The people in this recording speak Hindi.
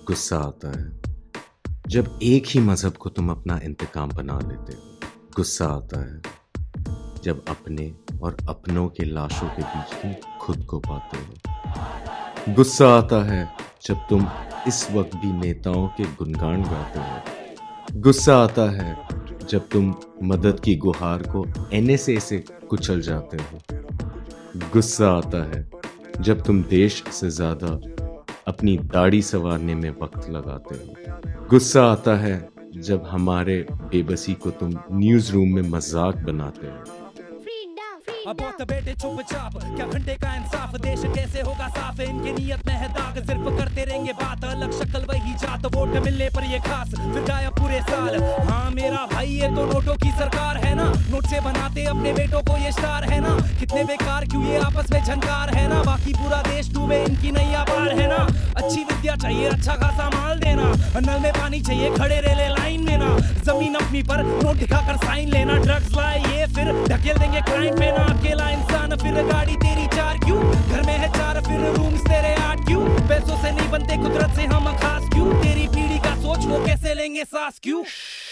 गुस्सा आता है जब एक ही मजहब को तुम अपना इंतकाम बना लेते हो। गुस्सा आता है जब अपने और अपनों के लाशों के बीच तुम खुद को पाते हो। गुस्सा आता है जब तुम इस वक्त भी नेताओं के गुणगान गाते हो। गुस्सा आता है जब तुम मदद की गुहार को NSA से कुचल जाते हो। गुस्सा आता है जब तुम देश से ज्यादा अपनी दाढ़ी संवारने में वक्त लगाते हो। गुस्सा आता है जब हमारे बेबसी को तुम न्यूज रूम में मजाक बनाते हो। अब बहुत बेटे चुपचाप, क्या घंटे का इंसाफ, देश कैसे होगा साफ, इनके नियत में है दाग, सिर्फ करते रहेंगे बात, अलग शक्ल वही जात, वोट मिलने पर ये खास, फिर गायब पूरे साल। हाँ मेरा भाई ये तो नोटों की सरकार है ना, नोट से बनाते अपने बेटों को ये स्टार है ना, कितने बेकार क्यों ये आपस में झनकार है ना, बाकी पूरा देश डूबे इनकी नैया पार है ना। अच्छी विद्या चाहिए, अच्छा खासा माल देना, नल में पानी चाहिए, खड़े रेले लाइन में ना, जमीन अपनी पर नोट दिखाकर साइन लेना, ड्रग्स लाए ये फिर ढकेल देंगे क्राइम पे ना, अकेला इंसान फिर गाड़ी तेरी 4 क्यों, घर में है 4 फिर रूम्स तेरे 8 क्यों, पैसों से नहीं बनते कुदरत से हम खास क्यों, तेरी पीढ़ी का सोच वो कैसे लेंगे सांस क्यों।